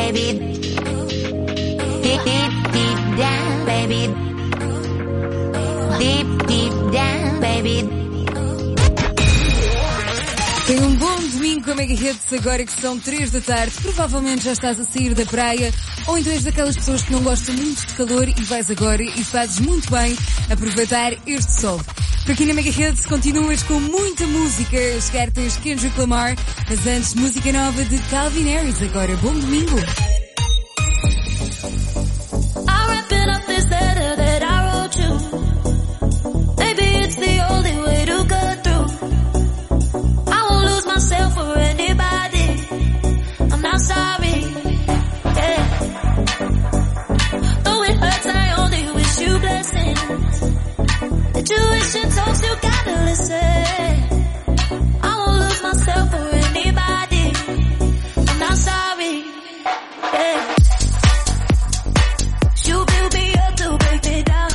baby. Deep, deep, deep down, baby. Deep, deep down, baby. Tem um bom domingo com a Mega Hits, agora que são 3 da tarde. Provavelmente já estás a sair da praia, ou então és daquelas pessoas que não gostam muito de calor e vais agora e fazes muito bem aproveitar este sol. Por aqui na Mega Hits continuas com muita música. A chegar tens Kendrick Lamar, mas antes música nova de Calvin Harris. Agora, bom domingo. Tuition talks, you gotta listen. I won't lose myself for anybody. I'm not sorry. Yeah. You build me up to break me down.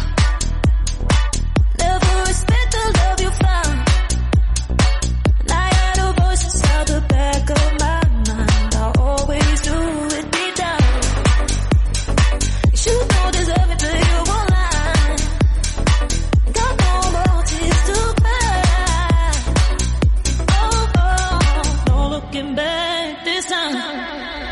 Never respect the love you found. And I had a voice inside the back of my mind. I always knew it'd be down. You don't deserve it, but you won't lie. Looking back this time.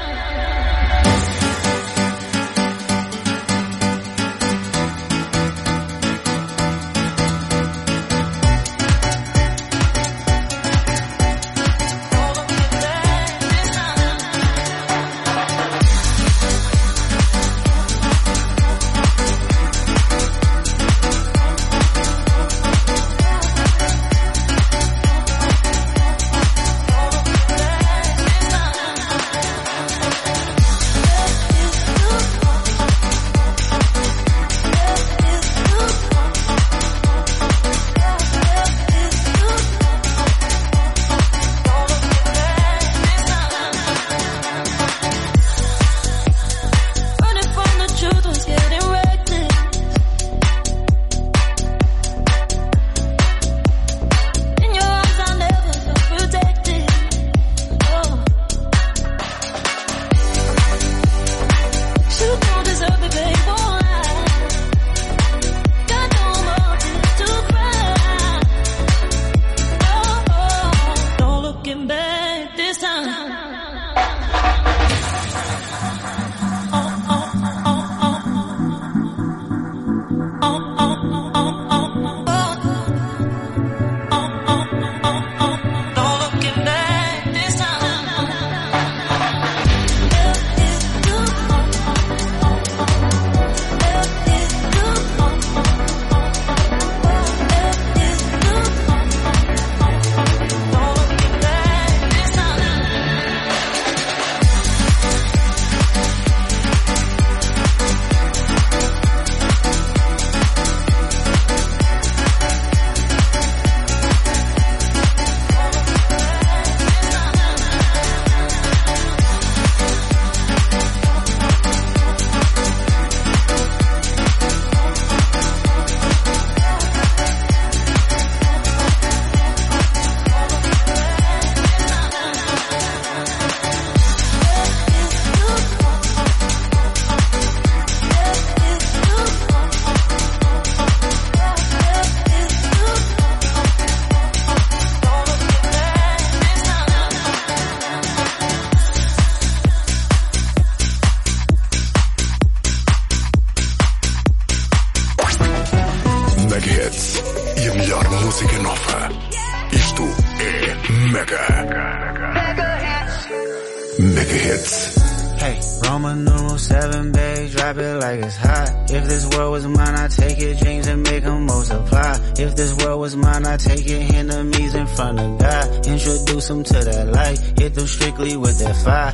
To that light, hit them strictly with that fire.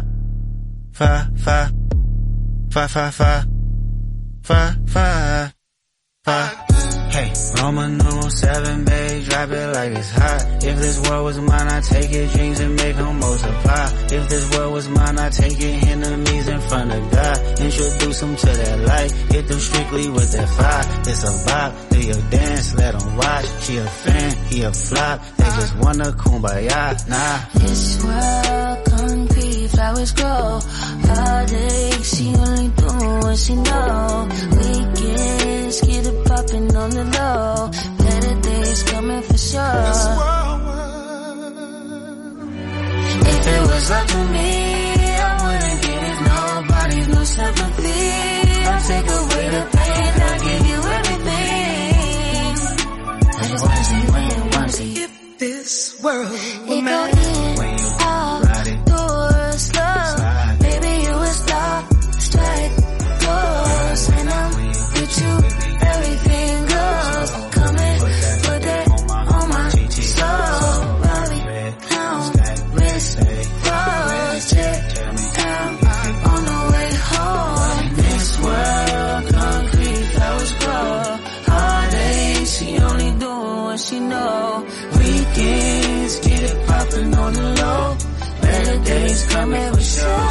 Hey, Roman numeral 7, babe, drop it like it's hot. If this world was mine, I take your dreams and make them multiply. If this world was mine, I take your enemies in front of God. Introduce them to that light, hit them strictly with that fire. It's a vibe, do your dance, let them watch. She a fan, he a flop, they just wanna kumbaya, nah. This world concrete concrete, flowers grow. Heartache, she only do what she know. Weekends, get it poppin' on the low. Better days coming for sure. If it was up to me, I wouldn't give nobody no sympathy. I'll take away the pain, I'll give you everything. I just wanna see when you wanna see. If this world were mine, when you ride it, doors slow. Baby, you a star, strike doors. And I'm with you, everything goes. Come and put that on my soul. Bobby, now, wrist, froze, check down on the way home. This world, concrete, flowers grow. Heartache, she only do what she know. Weekends, get it poppin' on the low. Better days coming for sure.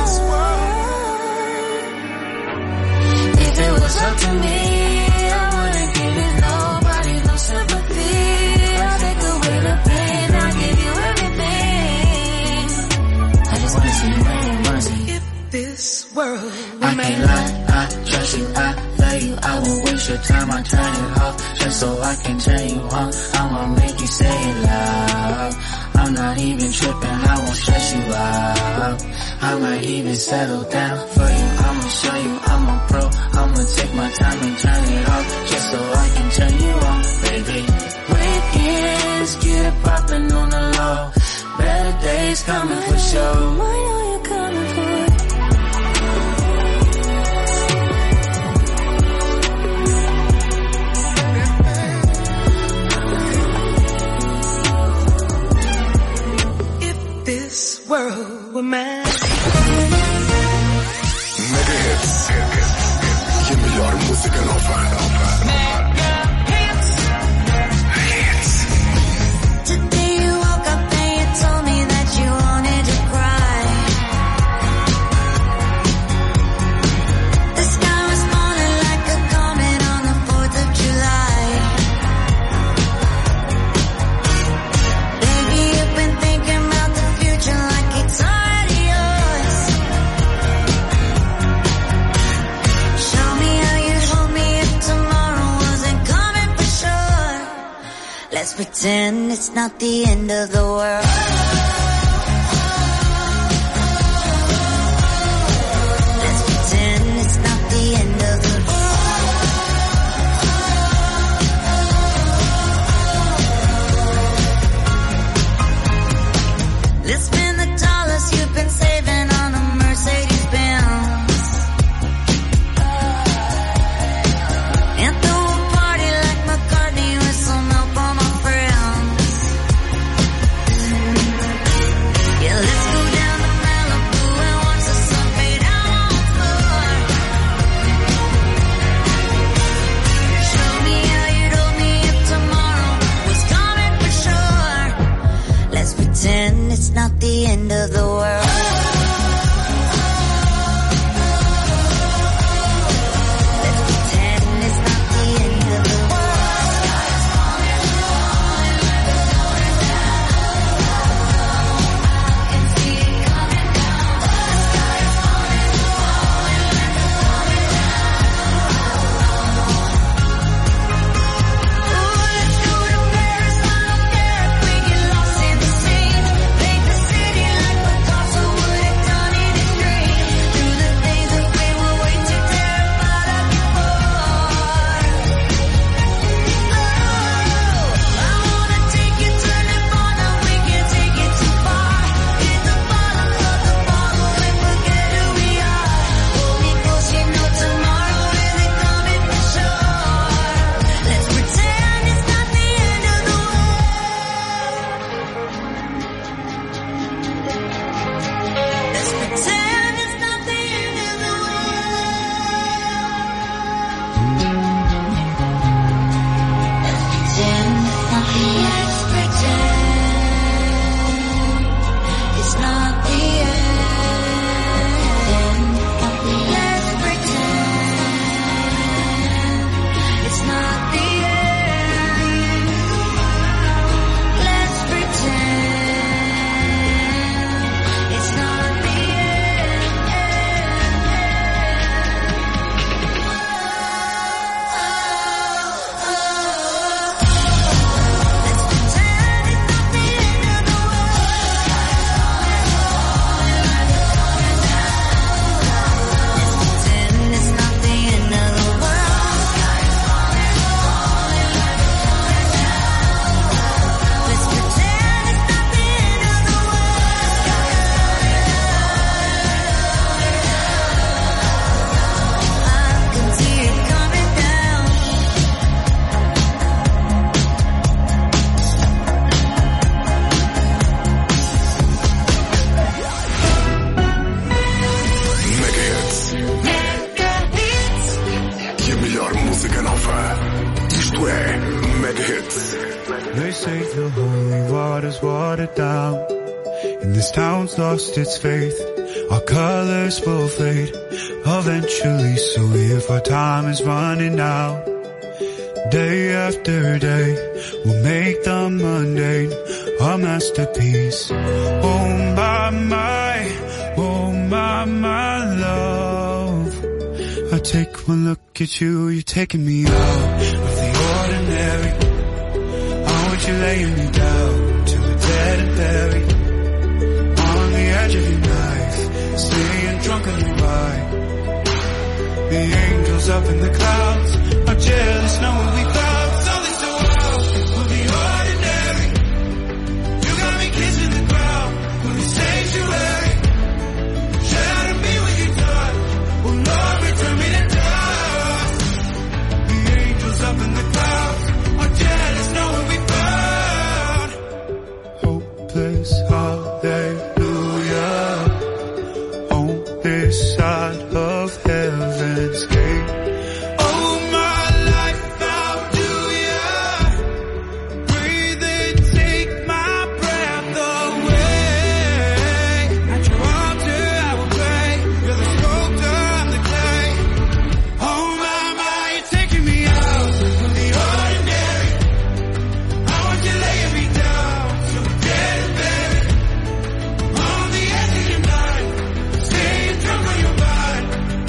If it was up to me, I wouldn't give it nobody no sympathy. I'll take away the pain, I'll give you everything. I just wanna see when you wanna see. If this world were mine, I can't lie, I trust you, I love you. I won't waste your time, I turn it off just so I can turn you on. I'ma make you say it loud. I'm not even tripping, I won't stress you out. I might even settle down for you. I'ma show you I'm a pro. I'ma take my time and turn it off just so I can turn you on, baby. Weekends, get it poppin' on the low. Better days coming for sure. I know you're coming for it. This world were mine. Mega Hits. Que melhor música nova. Mega Hits. Today you woke up and you told me that you wanted to cry. The sky was falling like a comet on the 4th of July. Baby, you've been thinking about the future like it's already yours. Show me how you'd hold me if tomorrow wasn't coming for sure. Let's pretend it's not the end of the world. Let's pretend it's not the end of the world. Let's spend the dollars you've been saving on a Mercedes Benz. And throw a party like McCartney with some help on my friends. Yeah, let's go down to Malibu and watch the sun fade out on the floor. Show me how you'd hold me if tomorrow was coming for sure. Let's pretend it's not the end of the world. Let's pretend it's not the end of the world. I can see it coming down. The sky is falling, falling, falling down. Ooh, let's go to Paris, I don't care if we get lost in the scene. Paint the city like we're the holy water's watered down, and this town's lost its faith. Our colors will fade eventually, so if our time is running out, day after day, we'll make the mundane a masterpiece. Oh my love, I take one look at you, you're taking me out of the ordinary. I want you laying me down to the dead and buried, on the edge of your knife, staying drunk on your ride. The angels up in the clouds are jealous knowing we found something so wild of the ordinary. You got me kissing the ground for the sanctuary. Shadow me when you touch, oh Lord, return me to dust. The angels up in the clouds are jealous knowing we found hopeless hallelujah on this side of heaven's gate. Oh my life, how do ya breathe and take my breath away? At your altar I will pray, you're the sculptor, I'm the clay. Oh my, you're taking me out from the ordinary. I want you laying me down to the dead and buried, on the edge of your night, staying drunk on your mind.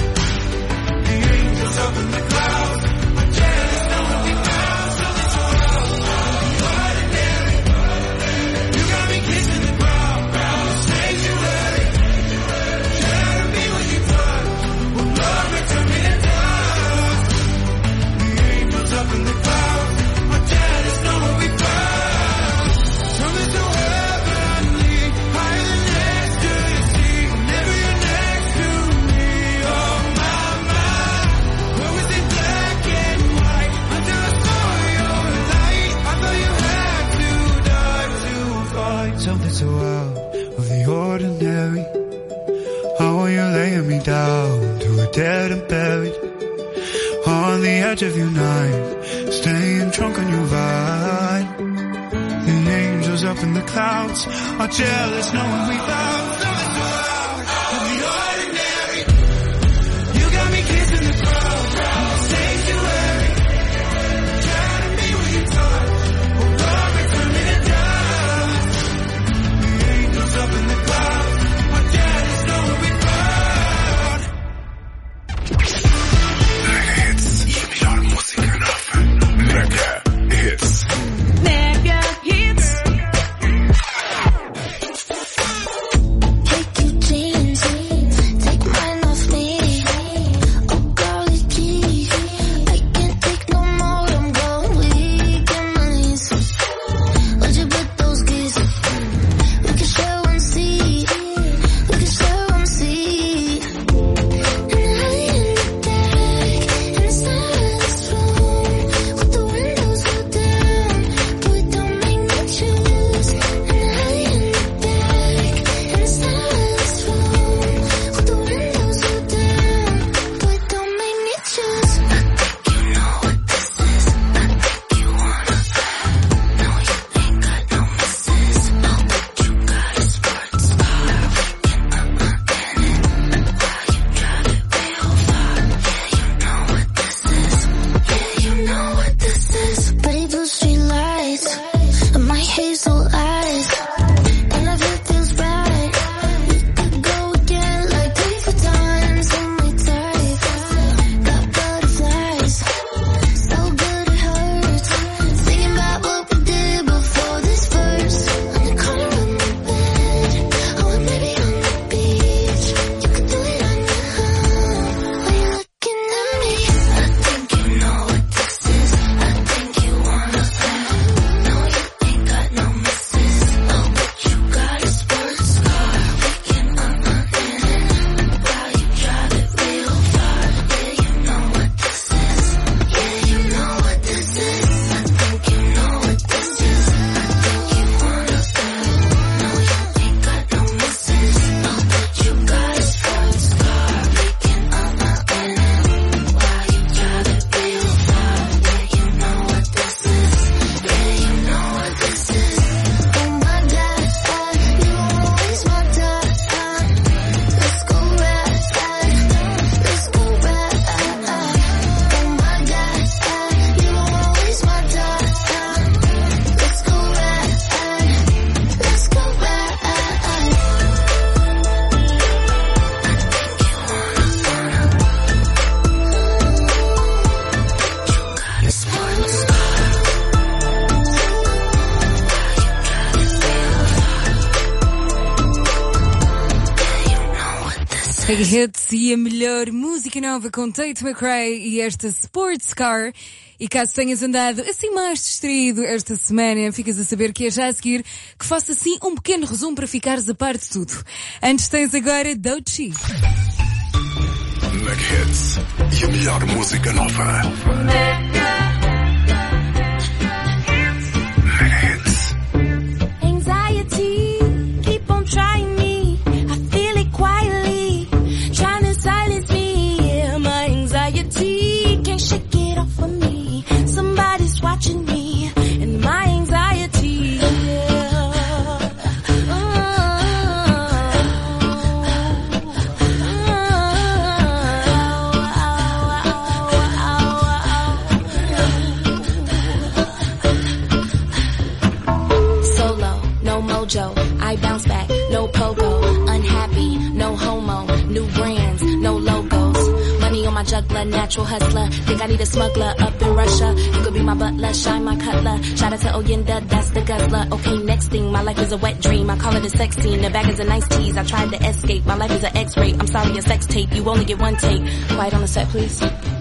The angels up in the clouds are jealous knowing we found something so wild of the ordinary. You got me kissing the ground, round the sanctuary. Shadow me when you touch, oh Lord, return me to dust. The angels up in the clouds are jealous knowing we found something so heavenly, higher than ecstasy. Whenever you're next to me, oh my, where was it black and white until I saw your light? I thought you had to die to find something so out of the ordinary. How are you laying me down to a dead and buried, on the edge of your night, staying drunk on your ride. The angels up in the clouds are jealous knowing we found something so out of the ordinary. You got me kissing the ground, round the sanctuary. Shadow me when you touch, oh Lord, return me to dust. The angels up in the clouds are jealous knowing we found. Mega Hits. Mega Hits. Take your jeans, take mine off me. Oh golly gee, I can't take no more, I'm going weak in my knees. Where'd you put those keys? We can share one seat, we can share one seat. And I in the back, inside this room, with the windows rolled down, boy don't make me choose. And I in the back, inside this room, with the windows rolled down, boy don't make me choose. I think you know what this is, I think you wanna fight. No, you ain't got no misses, all that you got is sports car. Waking up my cannon, while you drive it real far. Yeah, you know what this is, pretty blue street lights, and my hazel eyes, and if it feels right, we could go again like 3-4 times in my type. Got butterflies, so good it hurts, thinking about what we did before this verse. On the corner of my bed, or maybe on the beach, you could do it on your own, while you're looking at me. I think you know what this is, I think you wanna fight. No, you ain't got no misses, Mega Hits e a melhor música nova com Tate McRae e esta Sports Car. E caso tenhas andado assim mais distraído esta semana, ficas a saber que é já a seguir que faço assim um pequeno resumo para ficares a par de tudo. Antes tens agora Doechii. Mega Hits e a melhor música nova. Mega Hits. Anxiety, keep on trying me. I feel it quietly, trying to silence me. Yeah, my anxiety can't shake it off of me. Somebody's watching me, and my anxiety. Solo, no mojo, I bounce back, no pogo. Unhappy, no homo, new brands, no logos. Money on my juggler, natural hustler. Think I need a smuggler up in Russia. You could be my butler, shine my cutler. Shout out to Oyenda, that's the guzzler. Okay, next thing, my life is a wet dream. I call it a sex scene, the bag is a nice tease. I tried to escape, my life is an X-ray. I'm sorry, a sex tape, you only get one take. Quiet on the set, please.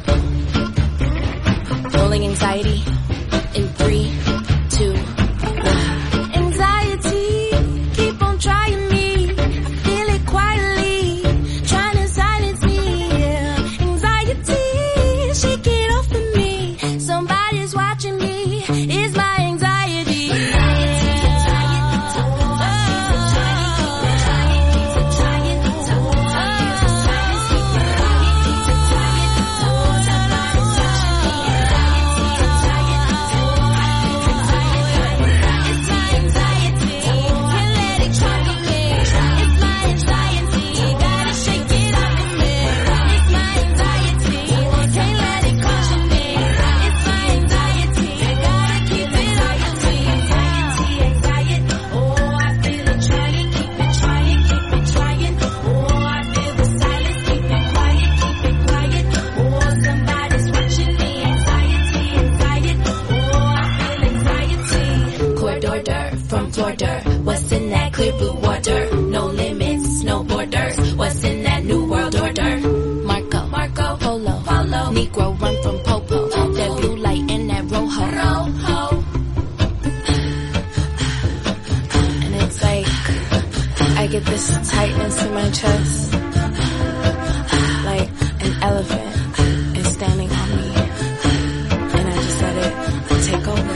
Rolling anxiety in 3, 2, 1. Anxiety, keep on trying me. I feel it quietly, trying to silence me. Yeah. Anxiety, shake it off of me. Somebody's watching me. It's my anxiety. From Florida, what's in that clear blue water? No limits, no borders. What's in that new world order? Marco, Polo, Negro run from Popo. That blue light in that rojo. And it's like, I get this tightness in my chest. Like an elephant is standing on me. And I just let it take over.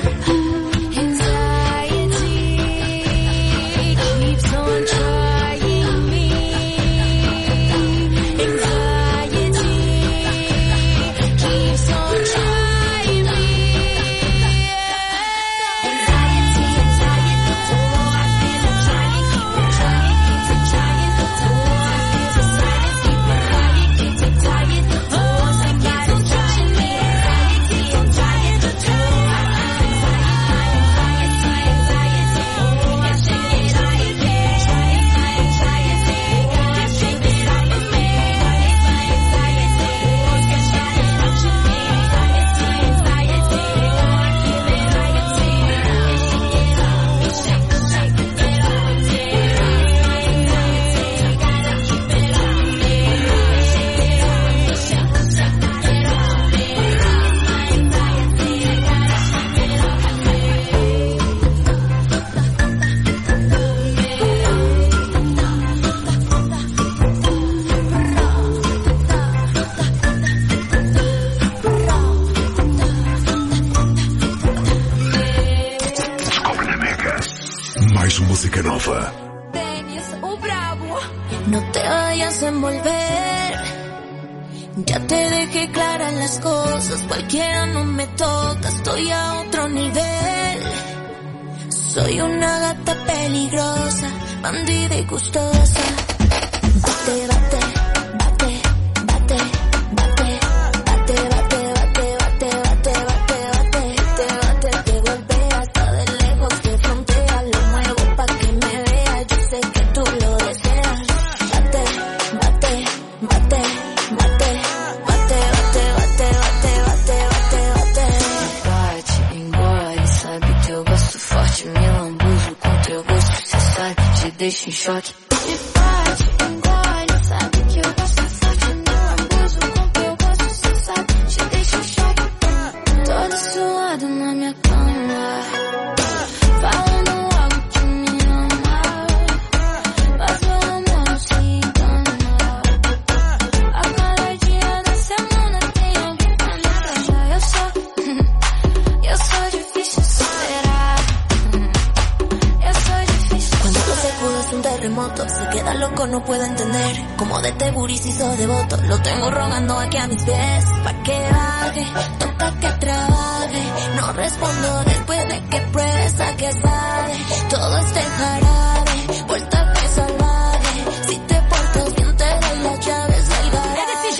Música nova. Dennis, o bravo. No te vayas a envolver. Ya te dejé claras las cosas. Cualquiera no me toca. Estoy a otro nivel. Soy una gata peligrosa, bandida y gustosa. Bate, bate, bate, bate, bate, bate, bate, bate, bate, bate, bate, bate, bate, te golpea hasta de lejos, te frontea, lo muevo pa' que me vea, yo sé que tú lo deseas. Bate, bate, bate, bate, bate, bate, bate, bate, bate, bate, bate. Bate, engole, sabe que eu gosto forte, me lambuzo com teu gosto, cê sabe, te deixa em choque. Bate, engole, sabe que eu gosto un terremoto. Se queda loco, no puedo entender cómo de este booty se hizo devoto. Lo tengo rogando aquí a mis pies, pa' que baje, toca que trabaje. No respondo después de que pruebe, saque sabe. Todo este jarabe, vuelta que salvaje. Si te portas bien te doy las llaves del garaje.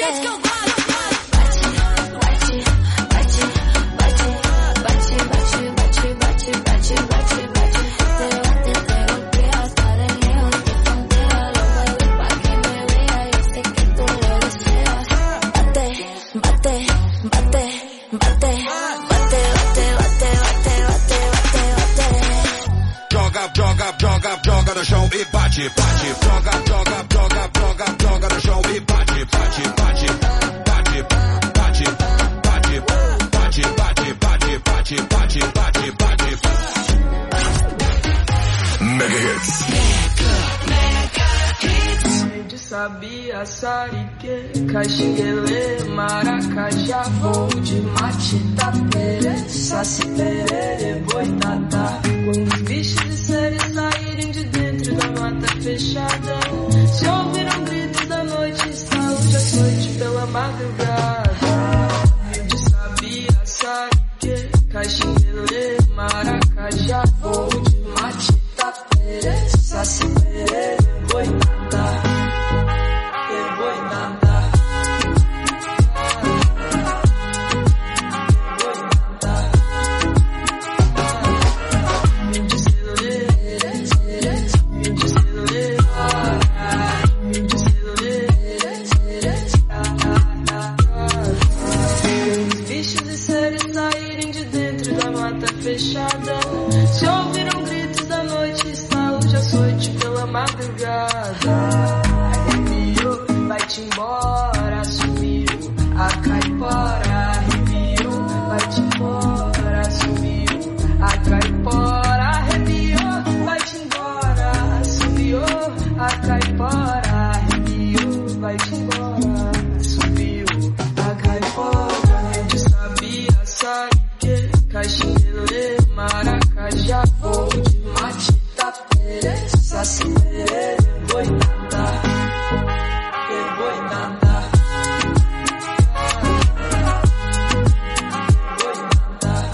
Joga no chão e bate, bate. Joga no chão e bate, bate, bate. Bate, bate, bate, bate, bate, bate, bate, bate, bate. Mega Hits. De sabia, sarique, caxinguele, maracajá, voo de mate, tapere, saci, perere, boitatá. Quando os bichos de série saírem de dentro da mata fechada, se ouvir um grito da noite, saúde a noite pela madrugada. De sabia, sarique, caxinguele, maracajá, voo de mate, tapere, saci, perere, boitatá. Fechada. Se ouviram gritos da noite, saúde açoite pela madrugada. Arrepiou, vai-te embora, sumiu a caipora. Arrepiou, vai-te embora, sumiu a caipora. Arrepiou, vai-te embora, sumiu a caipora. Arrepiou, vai-te embora, sumiu a caipora. De sabia, sai caxinguele, maracajá, voo de mate, tapere, saci, perere, boitatá, boitatá, boitatá.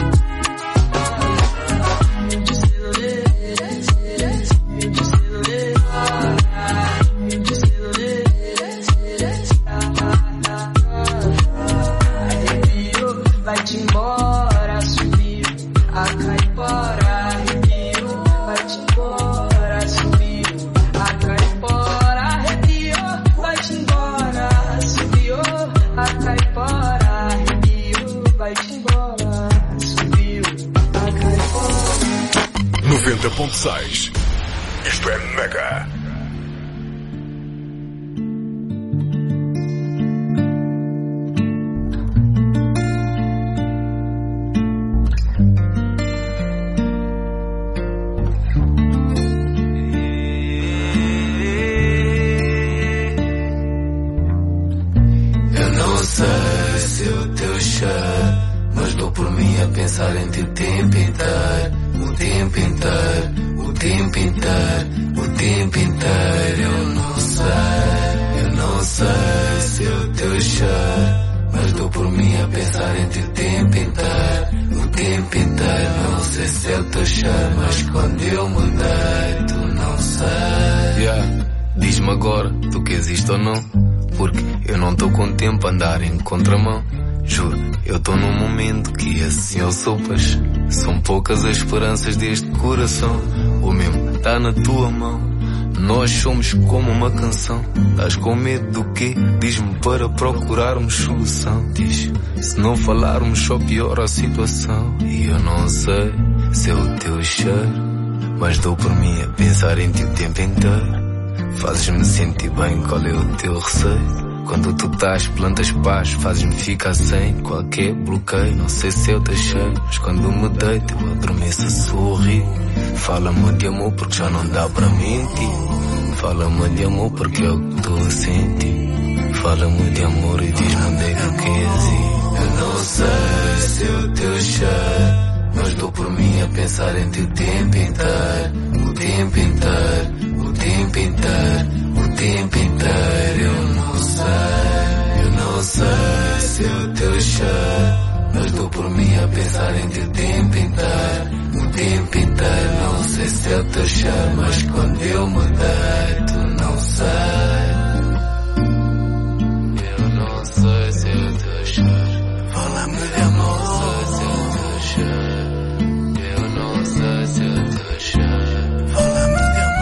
De celulê, de celulê, de celulê, arrepiou, vai-te embora. A caipora arrepiou, vai-te embora, subiu. A caipora arrepiou, vai-te embora, subiu. A caipora arrepiou, vai-te embora, subiu. A caipora. 90.6. Isto é Mega. Mas dou por mim a pensar em ti o tempo inteiro. O tempo inteiro, o tempo inteiro, o tempo inteiro. Eu não sei se é o teu cheiro, mas dou por mim a pensar em ti o tempo inteiro. O tempo inteiro, não sei se é o teu cheiro, mas quando eu mudei, tu não sei. Diz-me agora, tu queres isto ou não? Porque eu não estou com tempo a andar em contramão. Juro, eu estou num momento que assim eu sopas. São poucas as esperanças deste coração. O mesmo tá na tua mão. Nós somos como uma canção. Estás com medo do quê? Diz-me para procurarmos solução. Diz, se não falarmos só piora a situação. E eu não sei se é o teu cheiro, mas dou por mim a pensar em ti o tempo inteiro. Fazes-me sentir bem, qual é o teu receio? Quando tu estás, plantas paz, fazes-me ficar sem qualquer bloqueio. Não sei se eu deixei, mas quando me deito eu adormeço a sorrir. Fala-me de amor porque já não dá para mentir. Fala-me de amor porque é o que estou a sentir. Fala-me de amor e diz-me onde é que queres ir. Eu não sei se é o teu cheiro, mas dou por mim a pensar em ti o tempo inteiro. O tempo inteiro, tempo inteiro. Eu não sei se é o teu cheiro, mas dou por mim a pensar em ti o tempo inteiro. Não sei se é o teu cheiro, mas quando eu me deito, não sei. Eu não sei se é o teu cheiro. Fala-me de amor. Eu não sei se é o teu cheiro. Fala-me de amor.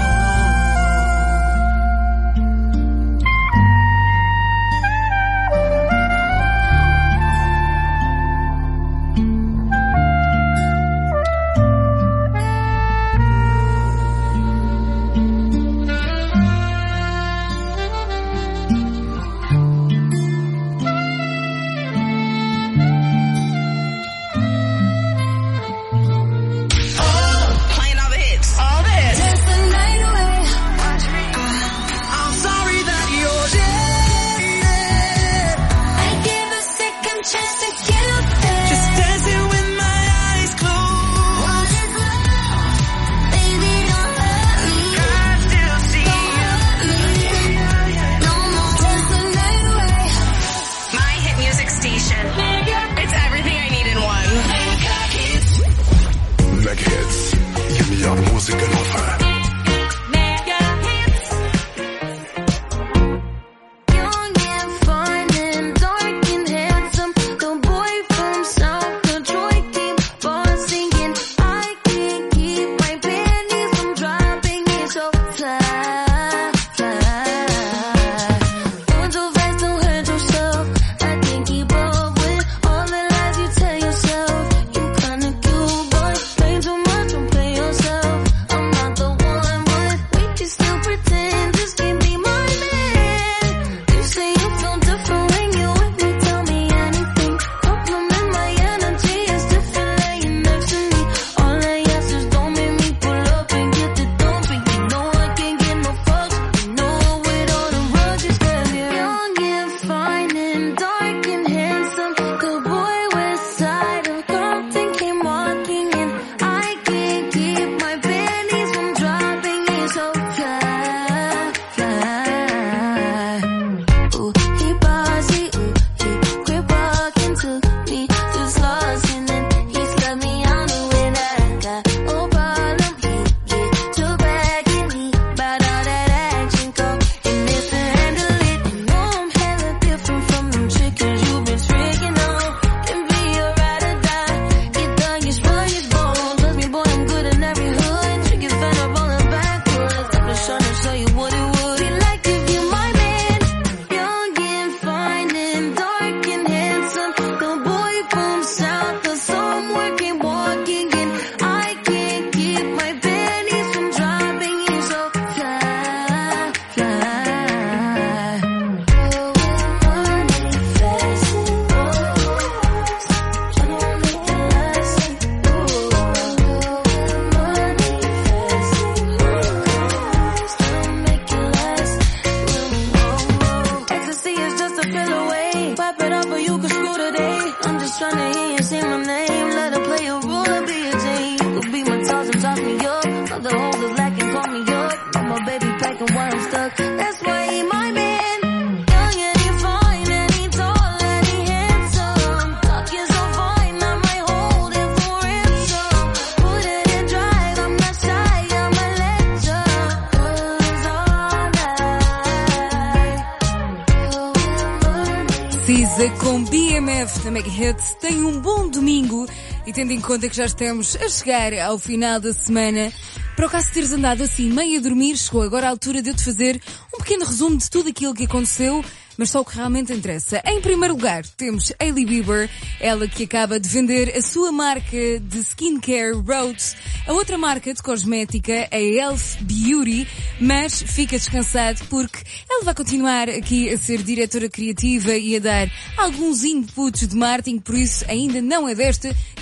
Cisa com BMF na Mega Hits. Tenha um bom domingo e tendo em conta que já estamos a chegar ao final da semana, para o caso de teres andado assim meio a dormir, chegou agora a altura de eu te fazer um pequeno resumo de tudo aquilo que aconteceu, mas só o que realmente interessa. Em primeiro lugar, temos Hailey Bieber, ela que acaba de vender a sua marca de skincare Rhodes, a outra marca de cosmética, a Elf Beauty, mas fica descansado porque ela vai continuar aqui a ser diretora criativa e a dar alguns inputs de marketing, por isso ainda não é desta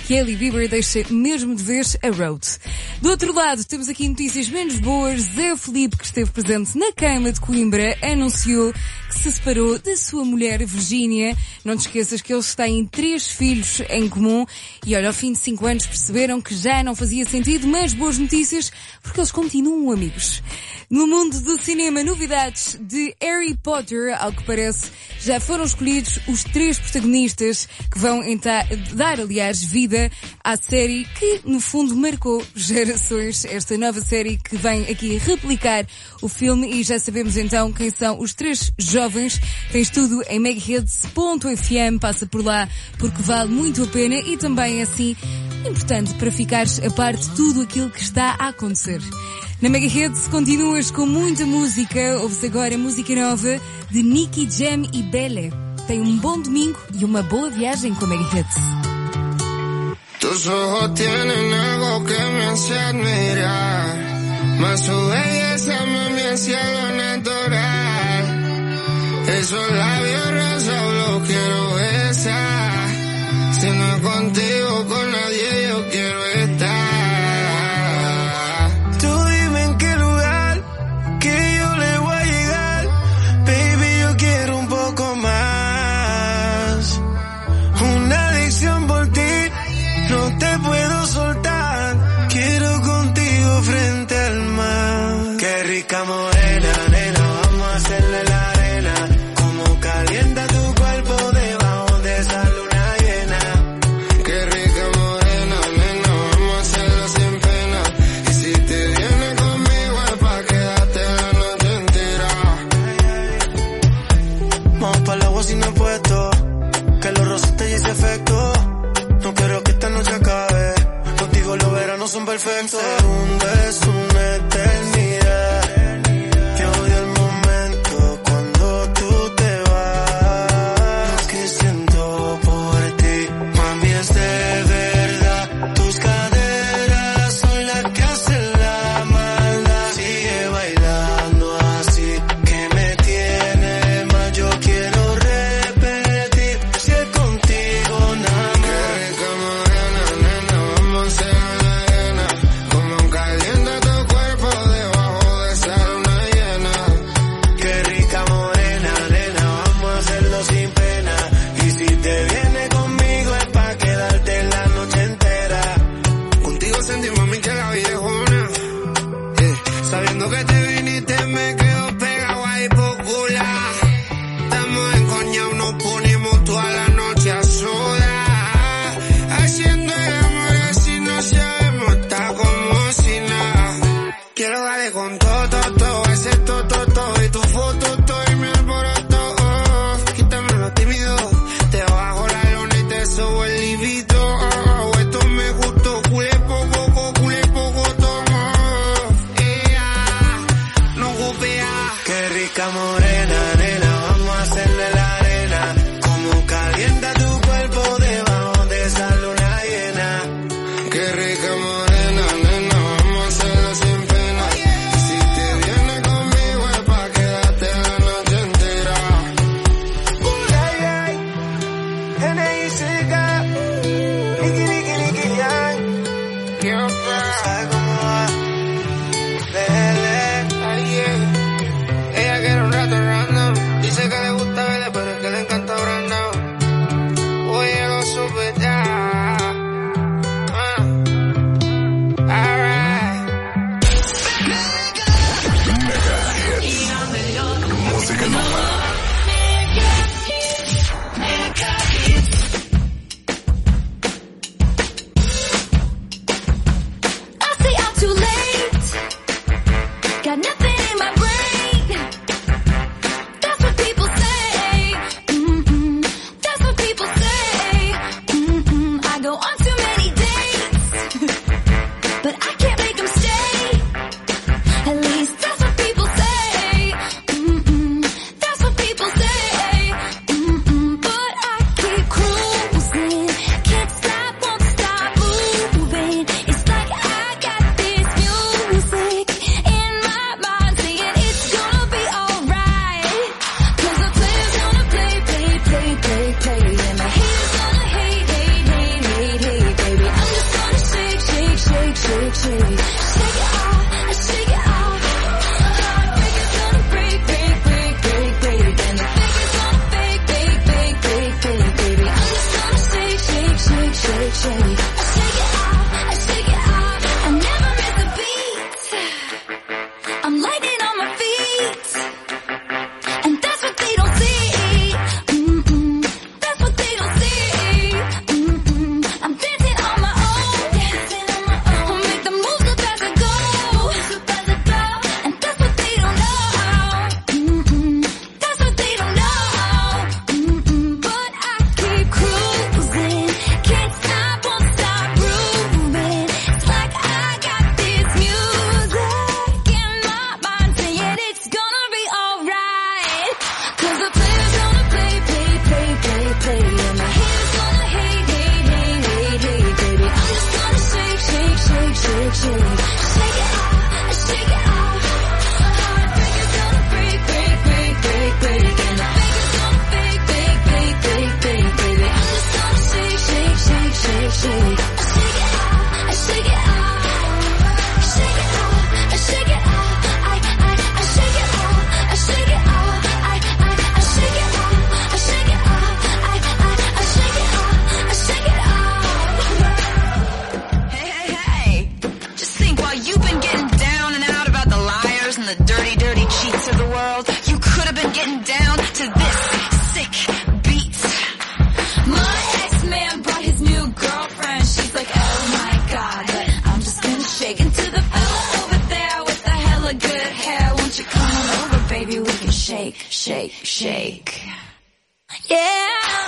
que Hailey Bieber deixa mesmo de vez a Road. Do outro lado, temos aqui notícias menos boas. Zé Felipe, que esteve presente na Queima de Coimbra, anunciou que se separou da sua mulher Virgínia. Não te esqueças que eles têm 3 filhos em comum e olha, ao fim de 5 anos perceberam que já não fazia sentido, mas boas notícias porque eles continuam amigos. No mundo do cinema, novidades de Harry Potter, ao que parece, já foram escolhidos os 3 protagonistas que vão dar, aliás, vida à série que, no fundo, marcou gerações. Esta nova série que vem aqui replicar o filme e já sabemos então quem são os 3 jovens. Tens tudo em megahits.fm, passa por lá porque vale muito a pena e também, assim, importante para ficares a par de tudo aquilo que está a acontecer. Na Megahits continuas com muita música. Ouve-se agora música nova de Nicky Jam e Belle. Tenha um bom domingo e uma boa viagem com a Megahits. Tus ojos tienen algo que me hace admirar, mas su belleza me hace algo natural. Esos labios rosas los quiero besar. Si no es contigo, con nadie yo quiero estar. Te puedo soltar, quiero contigo frente al mar. Qué rica morena, nena, vamos a hacerle la arena. Como calienta tu cuerpo debajo de esa luna llena. Qué rica morena, nena, vamos a hacerlo sin pena. Y si te vienes conmigo es pa' quedarte la noche entera. Vamos para el agua sin impuestos, que los rosas te hice efecto. No quiero que esta noche acabe, contigo los veranos son perfectos. Segundo es una eternidad, yo odio el momento cuando tú te vas. Lo que siento por ti, mami, es de verdad. Tus caderas son las que hacen la maldad. Sigue bailando así, que me tiene mal, yo quiero repetir. Si es contigo nada más. Sabiendo que te viniste me quedo pegado ahí por cular. Estamos encoñados, nos ponemos toda la noche a solas, haciendo el amor así no sabemos, está como si nada. Quiero darle con todo, ese todo, y tu foto, todo y mi alboroto. Quítame lo tímido, te bajo la lona y te subo el libido. Esto me gustó, culé poco, tomo. Qué rica morena, nena, vamos a hacerle la arena. Como calienta tu cuerpo debajo de esa luna llena. Qué rica morena, nena, vamos a hacerlo sin pena. Y si te vienes conmigo es pa' quedarte la noche entera. ¿Sabes cómo va? Ella quiere un rato shake, shake, shake. Yeah.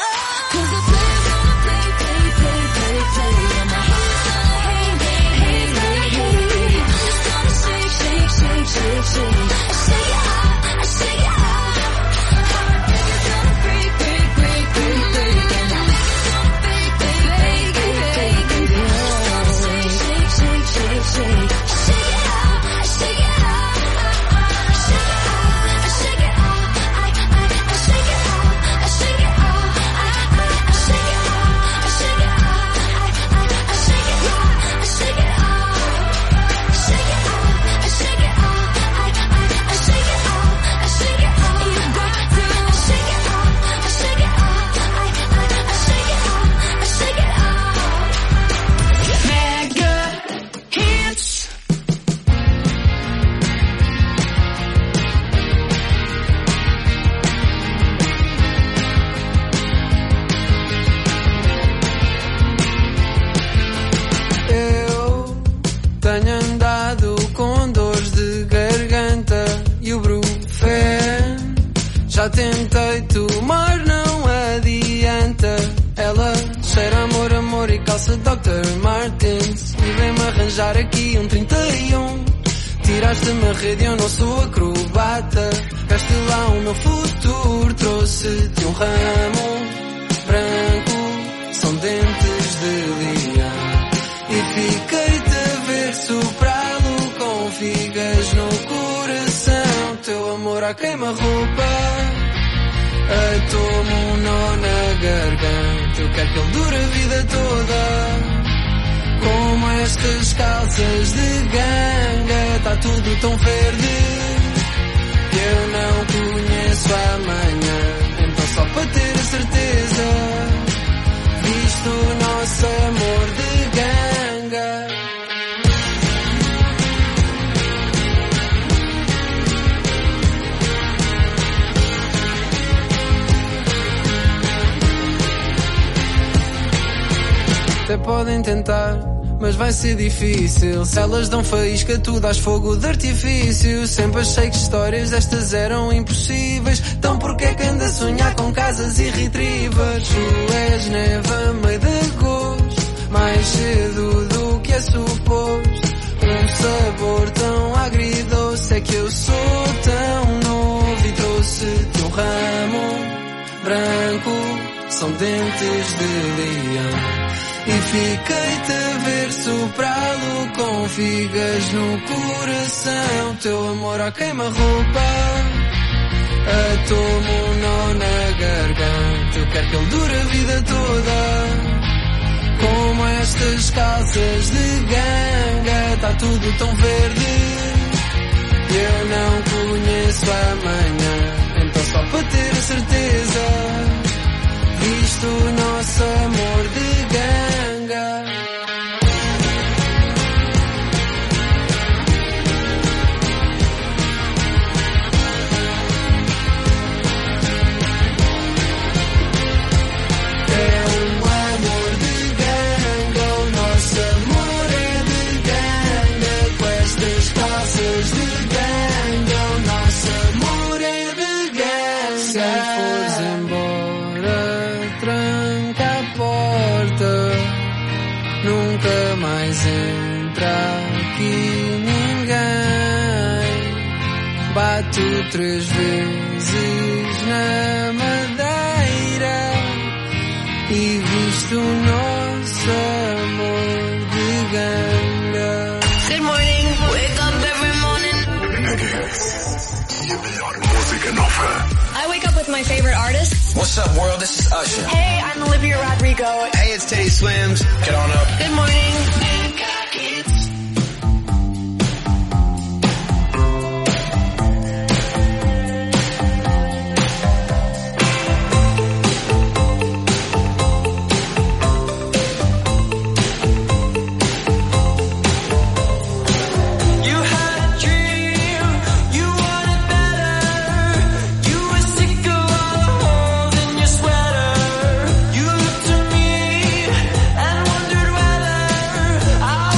Já tentei tomar, não adianta. Ela cheira amor, amor e calça Dr. Martens. E vem-me arranjar aqui um 31. Tiraste-me a rede, eu não sou acrobata. Gaste lá o meu futuro, trouxe-te um ramo branco, são dentes de leão. E fiquei-te a ver soprá-lo com figas no coração. Teu amor à queima-roupa, atomo um nó na garganta. Eu quero que ele dure a vida toda, como estas calças de ganga. Tá tudo tão verde que eu não conheço amanhã. Então só para ter a certeza, visto o nosso amor de ganga. Até podem tentar, mas vai ser difícil. Se elas dão faísca, tu dás fogo de artifício. Sempre achei que histórias destas eram impossíveis. Então porquê que anda a sonhar com casas e retrievers? Tu és neve a meio de agosto, mais cedo do que é suposto. Um sabor tão agridoce, é que eu sou tão novo. E trouxe-te um ramo branco, são dentes de leão. E fiquei-te a ver soprá-lo com figas no coração. Teu amor à queima-roupa, atomo um nó na garganta. Eu quero que ele dure a vida toda, como estas calças de ganga. Tá tudo tão verde, eu não conheço amanhã. Então só para ter a certeza, visto o nosso amor de ganga. É um amor de ganga, o nosso amor é de ganga. Com estas calças de ganga, o nosso amor é de ganga. Se fores embora, tranca a porta, nunca mais entra aqui ninguém. Bato 3 vezes na madeira e visto o nosso amor de ganga. Good morning, wake up every morning. I wake up with my favorite artists. What's up, world? This is Usher. Hey, I'm Olivia Rodrigo. Hey, it's Teddy Swims. Get on up. Good morning. You looked to me and wondered whether I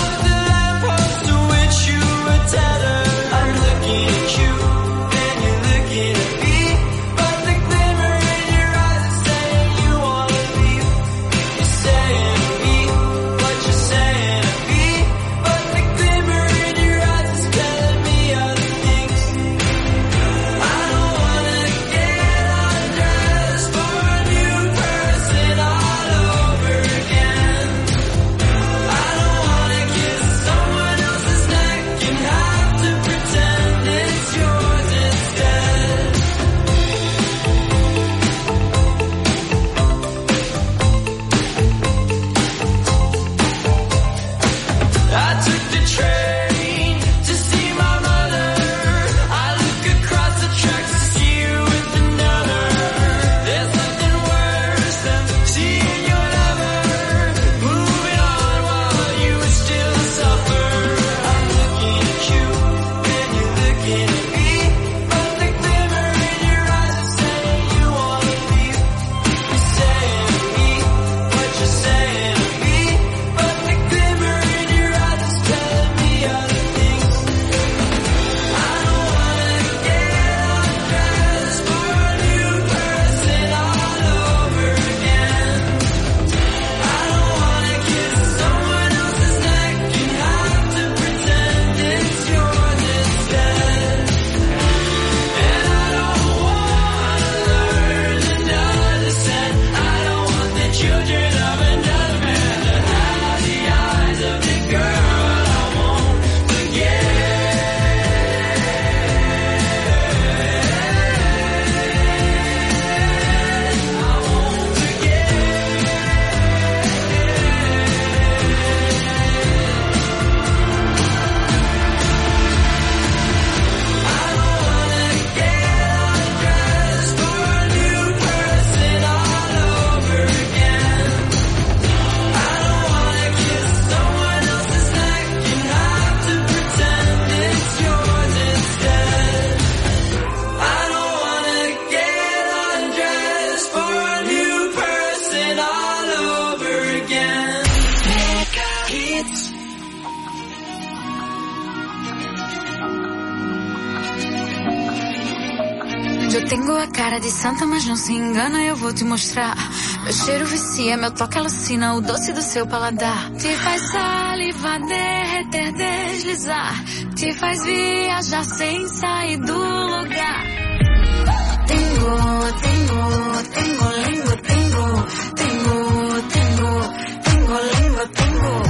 Eu tenho a cara de santa, mas não se engana, eu vou te mostrar. Meu cheiro vicia, meu toque alucina, o doce do seu paladar. Te faz salivar, derreter, deslizar. Te faz viajar sem sair do lugar. Tengo lengua, tengo lengua, tengo lengua, tengo lengua, tengo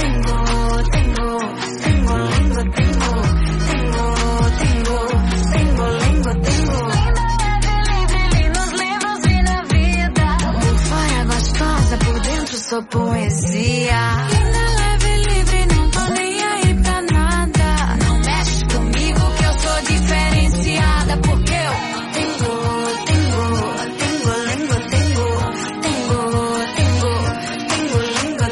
lengua, tengo. Nos livros e na vida. Por fora gostosa, por dentro sou poesia. Linda, leve, livre, não tô nem aí pra nada. Não mexe comigo que eu sou diferenciada, porque eu tengo lengua, tengo lengua, tengo lengua,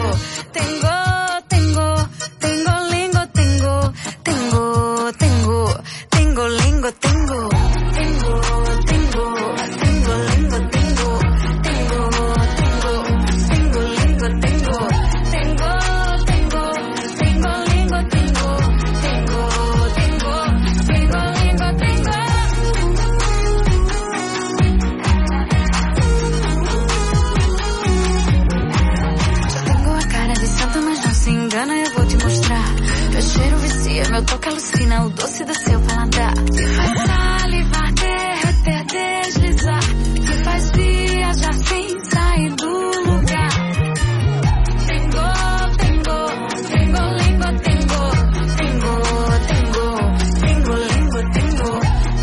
meu toque alucina, o doce do seu paladar. Te faz salivar, derreter, deslizar. Te faz viajar sem sair do lugar. Tengo lengua, tengo lengua, tengo lengua, tengo lengua, tengo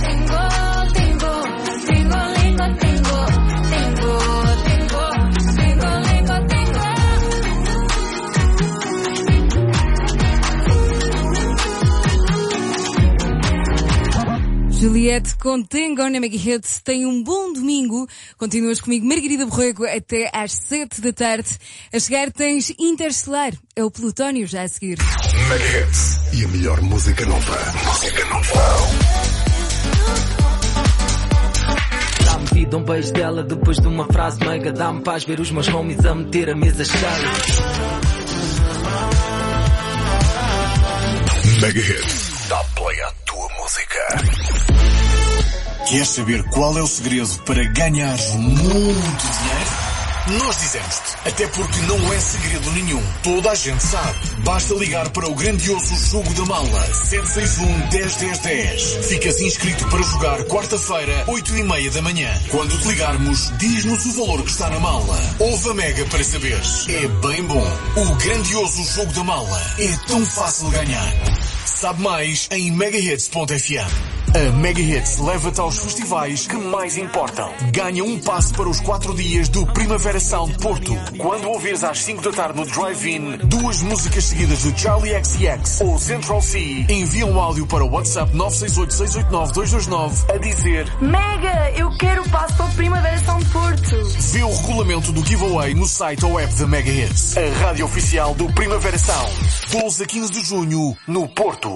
lengua, Juliette com Tengo na Mega Hits. Tem um bom domingo. Continuas comigo, Margarida Borrego, até às 7 da tarde. A chegar tens Interstellar. É o Plutónio já a seguir. Mega Hits. E a melhor música nova. Música nova. Dá-me vida um beijo dela depois de uma frase meiga. Dá-me paz ver os meus homies a meter a mesa cheia. Mega Hits. Dá play à tua música. Queres saber qual é o segredo para ganhar muito dinheiro? Nós dizemos-te, até porque não é segredo nenhum. Toda a gente sabe. Basta ligar para o grandioso Jogo da Mala 761-10-10-10. Ficas inscrito para jogar quarta-feira, 8h30 da manhã. Quando te ligarmos, diz-nos o valor que está na mala. Ouve a Mega para saberes. É bem bom. O grandioso Jogo da Mala é tão fácil de ganhar. Sabe mais em megahits.fm. A Mega Hits leva-te aos festivais que mais importam. Ganha um passe para os 4 dias do Primavera Sound Porto. Quando ouvires às 5 da tarde no Drive-In 2 músicas seguidas de Charlie XCX ou Central C, envia um áudio para o WhatsApp 968-689-229 a dizer: Mega, eu quero o passe para o Primavera Sound Porto. Vê o regulamento do giveaway no site ou app da Mega Hits. A rádio oficial do Primavera Sound. 12 a 15 de junho no Porto.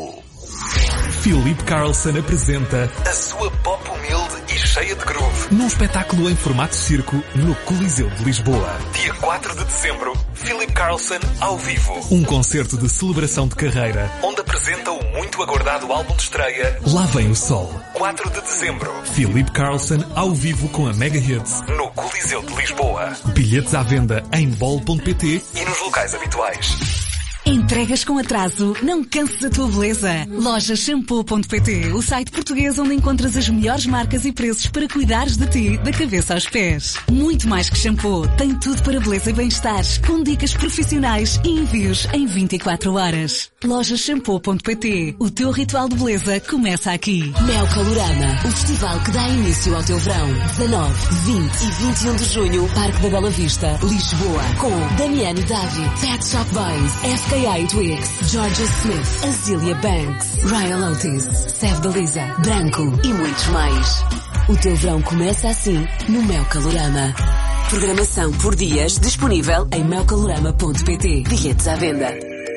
Philip Carlson apresenta a sua pop humilde e cheia de groove num espetáculo em formato circo no Coliseu de Lisboa. Dia 4 de dezembro, Philip Carlson ao vivo. Um concerto de celebração de carreira, onde apresenta o muito aguardado álbum de estreia Lá Vem o Sol. 4 de dezembro. Philip Carlson ao vivo com a Mega Hits no Coliseu de Lisboa. Bilhetes à venda em bol.pt e nos locais habituais. Entregas com atraso? Não canses a tua beleza. Lojashampoo.pt, o site português onde encontras as melhores marcas e preços para cuidares de ti, da cabeça aos pés. Muito mais que shampoo, tem tudo para beleza e bem-estar, com dicas profissionais e envios em 24 horas. Lojashampoo.pt, o teu ritual de beleza começa aqui. Mel Calorama, o festival que dá início ao teu verão. 19, 20 e 21 de junho, Parque da Bela Vista, Lisboa, com Damiano David, Pet Shop Boys, FKA Twigs, Georgia Smith, Azealia Banks, Ryan Otis, Seb da Lisa, Branco e muitos mais. O teu verão começa assim no Mel Calorama. Programação por dias disponível em melcalorama.pt. Bilhetes à venda.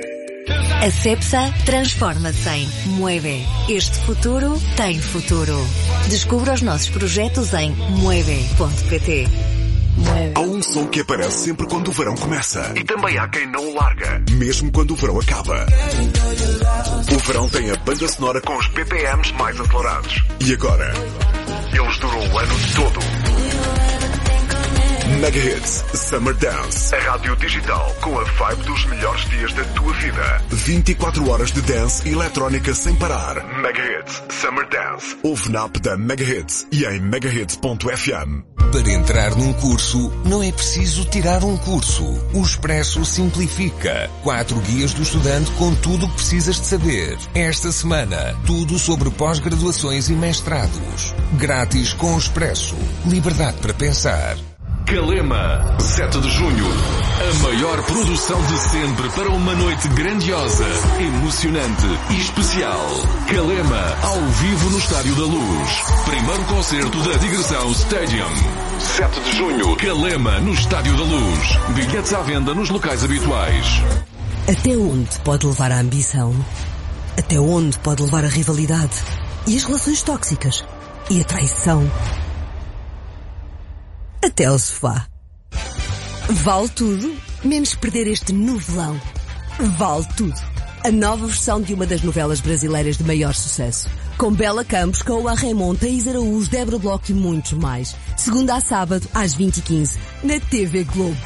A Cepsa transforma-se em Mueve. Este futuro tem futuro. Descubra os nossos projetos em mueve.pt. Há um som que aparece sempre quando o verão começa. E também há quem não o larga, mesmo quando o verão acaba. O verão tem a banda sonora com os BPMs mais acelerados. E agora, eles duram o ano todo. Mega Hits Summer Dance. A rádio digital com a vibe dos melhores dias da tua vida. 24 horas de dance e eletrónica sem parar. Mega Hits Summer Dance. Ouve na app da Mega Hits e em megahits.fm. Para entrar num curso, não é preciso tirar um curso. O Expresso simplifica. 4 guias do estudante com tudo o que precisas de saber. Esta semana, tudo sobre pós-graduações e mestrados. Grátis com o Expresso. Liberdade para pensar. Calema, 7 de junho. A maior produção de sempre para uma noite grandiosa, emocionante e especial. Calema, ao vivo no Estádio da Luz. Primeiro concerto da Digressão Stadium. 7 de junho, Calema, no Estádio da Luz. Bilhetes à venda nos locais habituais. Até onde pode levar a ambição? Até onde pode levar a rivalidade? E as relações tóxicas? E a traição? Até ao sofá. Vale tudo, menos perder este novelão. Vale tudo. A nova versão de uma das novelas brasileiras de maior sucesso. Com Bela Campos, Coa Raymond, Thaís Araújo, Débora Bloch e muitos mais. Segunda a sábado, às 20h15, na TV Globo.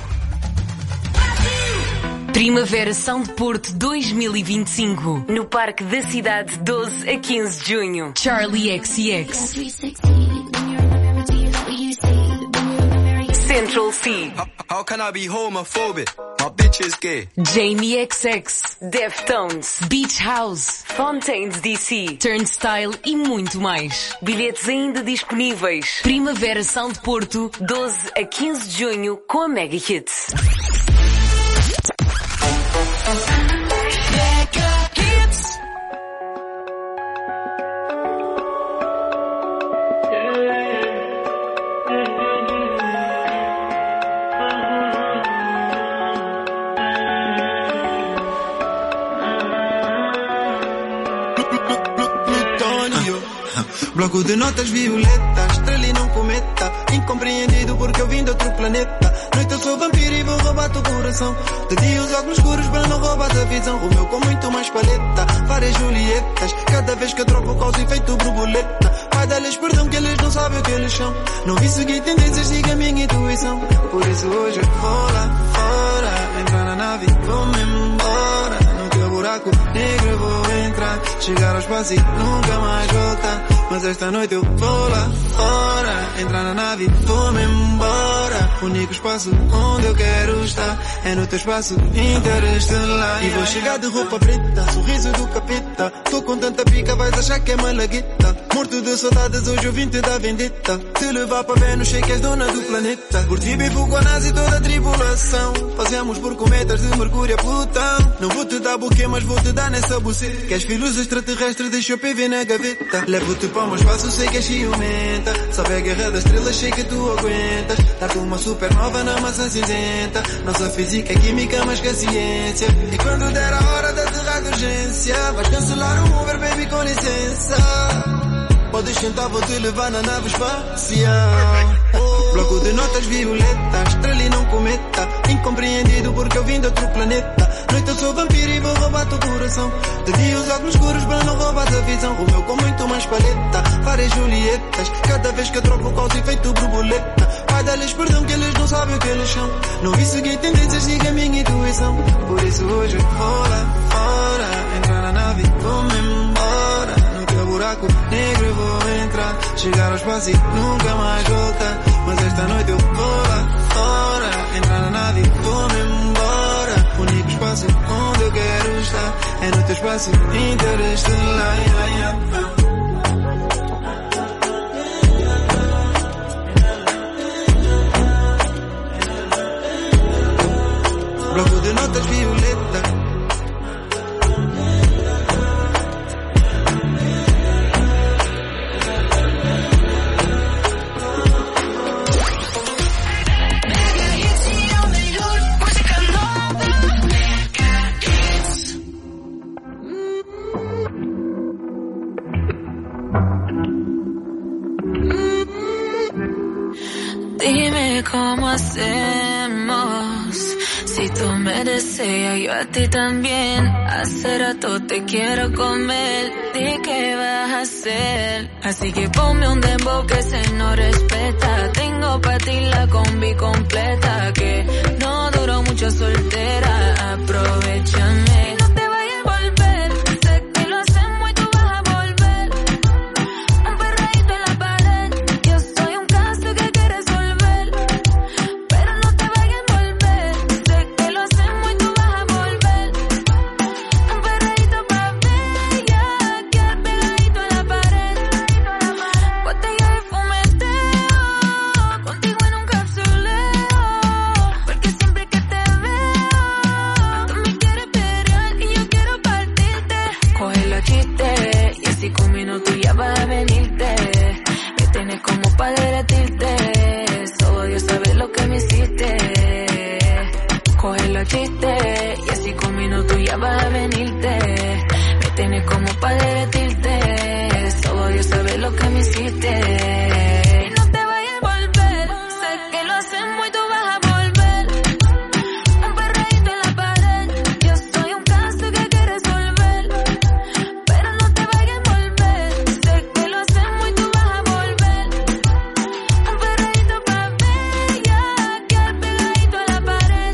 Primavera São de Porto 2025. No Parque da Cidade, 12 a 15 de junho. Charlie XCX. Central C. How can I be homophobic? My bitch is gay. Jamie XX, Deftones, Beach House, Fontaines DC, Turnstile e muito mais. Bilhetes ainda disponíveis. Primavera São de Porto, 12 a 15 de junho com a Mega Hits. Bloco de notas violetas, estrela e não cometa. Incompreendido porque eu vim de outro planeta. Noite eu sou vampiro e vou roubar teu coração. De dia os óculos escuros para não roubar a visão. Romeu com muito mais paleta, várias Julietas. Cada vez que eu troco causa efeito borboleta. Vai dar-lhes perdão que eles não sabem o que eles são. Não vi seguir tendências, siga a minha intuição. Por isso hoje eu vou lá fora. Entrar na nave, vou-me embora. No teu buraco negro vou entrar. Chegar ao espaço e nunca mais voltar. Mas esta noite eu vou lá fora. Entrar na nave, vou-me embora. O único espaço onde eu quero estar é no teu espaço interestelar. E vou chegar de roupa preta, sorriso do capeta. Tô com tanta pica, vais achar que é malagueta. Morto de saudades, hoje eu vim te dar vendetta. Te levar para Vênus, sei que és dona do planeta. Por ti bem com a NASA e toda a tribulação. Fazemos por cometas de Mercúrio a Plutão. Não vou te dar buquê, mas vou te dar nessa buceta. Queres filhos extraterrestres, deixa o PV na gaveta. Levo-te para o meu espaço, sei que és ciumenta. Sabe a guerra das estrelas, sei que tu aguentas. Dar-te uma supernova na maçã cinzenta. Nossa física é química, mais que a ciência. E quando der a hora da aterrar de urgência, vais cancelar o Uber, baby, com licença. Podes sentar, vou te levar na nave espacial. Bloco de notas violetas, estrela e não cometa. Incompreendido porque eu vim de outro planeta. Noite eu sou vampiro e vou roubar teu coração. De dia os óculos escuros para não roubar a visão. Romeu com muito mais paleta, várias Julietas. Cada vez que eu troco causa efeito borboleta. Vai dar-lhes perdão que eles não sabem o que eles são. Não vi seguir tendências, siga a minha intuição. Por isso hoje eu vou lá fora. Entrar na nave, vou-me embora. Buraco negro eu vou entrar. Chegar ao espaço e nunca mais voltar. Mas esta noite eu vou lá fora. Entrar na nave, vou-me embora. O único espaço onde eu quero estar é no teu espaço interestelar. Bloco de notas violeta. Dime cómo hacemos. Si tú me deseas, yo a ti también. Hace rato te quiero comer. Di qué vas a hacer. Así que ponme un dembow que se no respeta. Tengo pa' ti la combi completa. Que no duró mucho soltera. Aprovechame. No te vayas a volver. Sé que lo hacemos y tú vas a volver. Un perreíto en la pared. Yo soy un caso que hay que resolver. Pero no te vayas a volver. Sé que lo hacemos y tú vas a volver. Un perreíto pa' bella. Que pegadito en la pared. Botella de fumeteo. Contigo en un capsuleo. Porque siempre que te veo, tú me quieres pelear y yo quiero partirte. Coge los chistes y así con minutos ya vas a venirte. Me tienes como pa' derretirte. Solo Dios sabe lo que me hiciste. Coge los chistes y así con minutos ya vas a venirte. Me tienes como pa' derretirte. Solo Dios sabe lo que me hiciste. Y no te vayas a volver. Sé que lo hacemos y tú vas a volver. Un perreíto en la pared. Yo soy un caso que hay que resolver. Pero no te vayas a volver. Sé que lo hacemos y tú vas a volver. Un perreíto pa' bella. Que pegadito en la pared.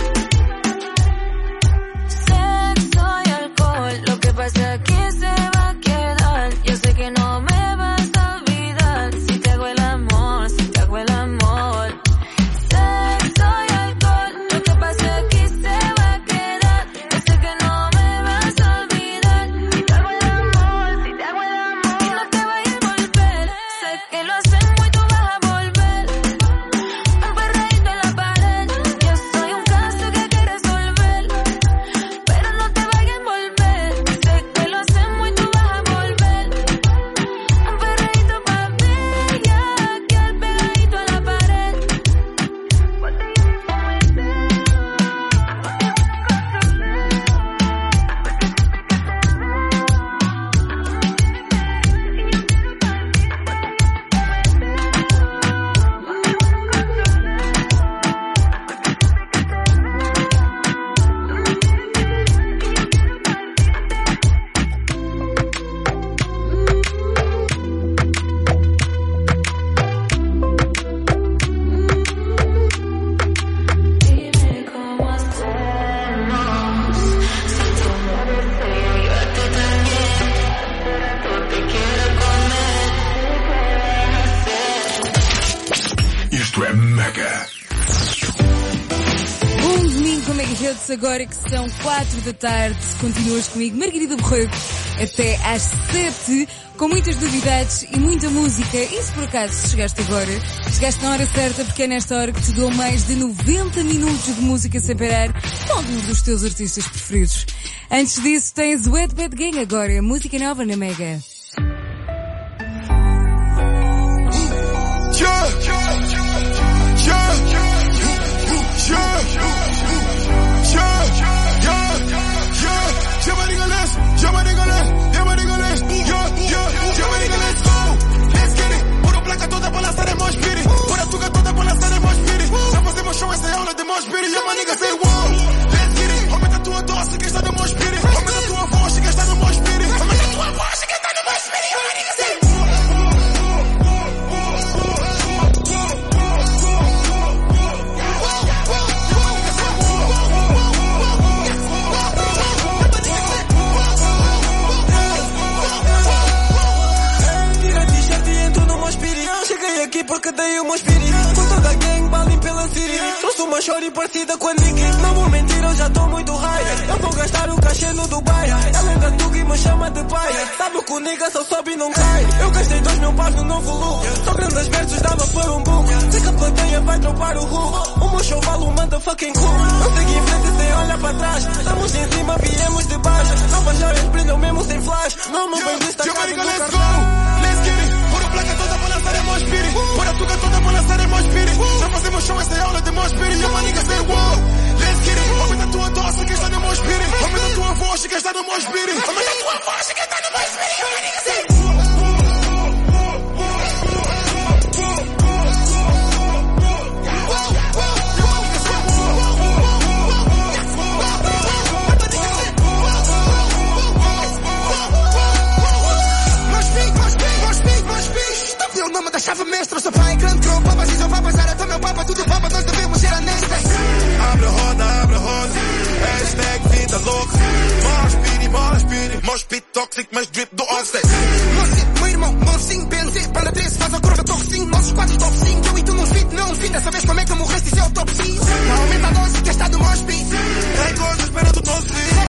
Sexo y alcohol. Lo que pasa aquí se va a quedar. Yo sé que no me vas a olvidar. Si te hago el amor, si te hago el amor. Sexo y alcohol. Lo que pasa aquí se va a quedar. Yo sé que no me vas a olvidar. Si te hago el amor, si te hago el amor. Y no te vayas a volver. Sé que lo hacemos y tú vas a volver. Un perreíto en la pared. Yo soy un caso que hay que resolver. Pero no te vayas a volver. Sé que lo hacemos y tú vas a volver. Un perreíto pa' bella. Que pegadito en la pared. Dime cómo hacemos. Si tú me deseas, yo a ti también. Hace rato te quiero comer. ¿Qué vas a hacer? Isto é Mega. Bom domingo com Mega Hits, agora que são 4 da tarde. Continuas comigo, Margarida Borrego, até às 7, com muitas novidades e muita música. E se por acaso chegaste agora, chegaste na hora certa, porque é nesta hora que te dou mais de 90 minutos de música sem parar, com alguns dos teus artistas preferidos. Antes disso, tens o Wet Bad Gang agora, música nova na Mega. Porque dei uma experiência com toda a gang, balim pela city. Trouxe uma shorty parecida com a Nicki. Não vou mentir, eu já tô muito high. Eu vou gastar o cachê no Dubai. Ela ainda tuga e me chama de pai. Sabe que o nigga só sobe e não cai. Eu gastei 2.000 paus no novo look. Só grandes versos dava para um book. Sei que a plateia vai dropar o hook. O meu show vale um motherfucking cool. Eu segui em frente sem olhar para trás. Estamos em cima, viemos de baixo. Novas joias brilham mesmo sem flash. Não me vem destacado no cartão. Placa toda para lançar Mosh Pity. Por a tuga toda para lançar Mosh Pity. Já fazemos show, essa é aula de Mosh Pity. E uma nigga say wow, let's get it. Aumenta a tua tosse que está no Mosh Pity. Aumenta a tua voz que está no Mosh Pity. Aumenta a tua voz que está no Mosh Pity. E uma nigga say wow. toxic, mas drip,